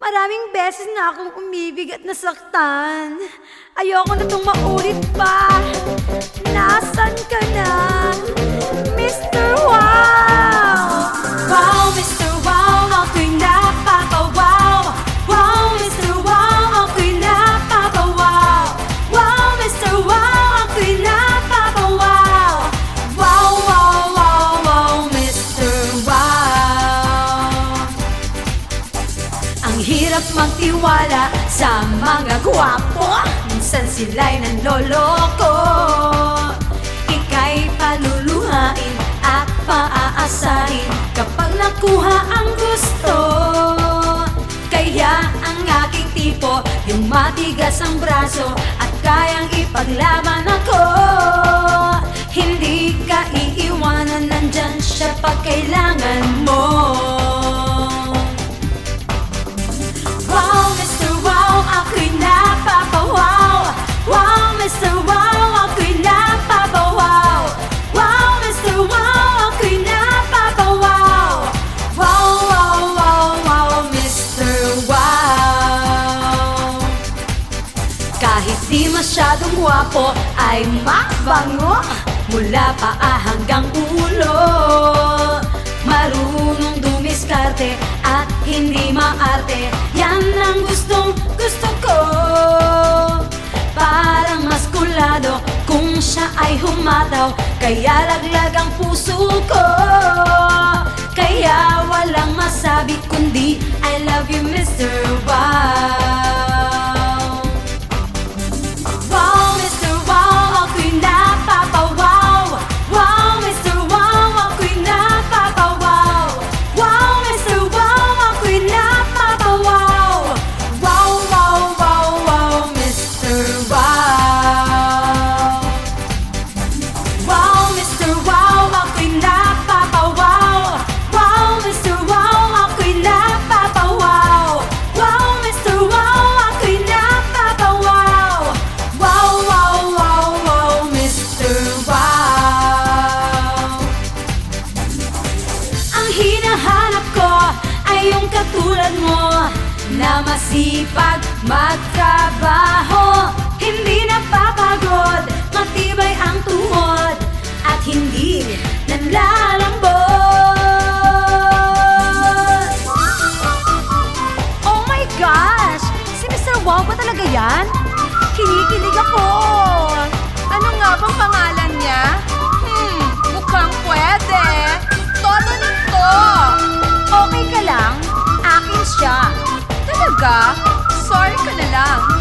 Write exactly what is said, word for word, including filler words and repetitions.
Maraming beses na akong umibig at nasaktan. Ayoko na itong maulit pa. Nasaan ka na, Mister Wow? Wow, Mister Wow, ako'y napaka-wow. Wow, Mister Wow, ako'y napaka-wow. Wow, Mister Wow, ako'y napaka-wow. Wow, wow, wow, wow, Mister Wow. Ang hirap magtiwala sa mga gwapo, minsan sila'y nanloloko. Ika'y paluluhain at paaasahin kapag nakuha ang gusto. Kaya ang aking tipo, yung matigas ang braso at kayang ipaglaban ako. Hindi ka iiwanan, nandyan siya pag kailangan mo. Wow, Mister Wow, ako'y napapa-wow. Wow, Mister Wow, ako'y napapa-wow. Wow, Mister Wow, ako'y napapa-wow. Wow, wow, wow, wow, Mister Wow. Kahit di masyadong gwapo ay mabango, mula paa hanggang ulo. Marunong dumiskarte at hindi maarte, yan ang gustong gusto ko. Parang maskulado kung siya ay humataw, kaya laglag ang puso ko. Kaya walang masabi kundi I love you, Mister Wow. Wow, Mister Wow, ako'y napapa-wow. Wow, Mister Wow, ako'y napapa-wow. Wow, Mister Wow, ako'y napapa-wow. Wow, wow, wow, wow, Mister Wow. Wow, Mister Wow, ako'y napapa-wow. Wow, Mister Wow, ako'y napapa-wow. Wow, Mister Wow, ako'y napapa-wow. Wow, wow, wow, wow, Mister Wow. Ang hinahanap ko ay yung katulad mo, na masipag magtrabaho, hindi napapagod, matibay ang tuhod, at hindi nanlalambot. Oh my gosh! Si Mister Wow ba talaga yan? Kinikilig ako! Ano nga bang pangalan niya? Hmm, mukhang pwede. Todo na to. Okay ka lang? Akin siya. Talaga? Sorry ka na lang.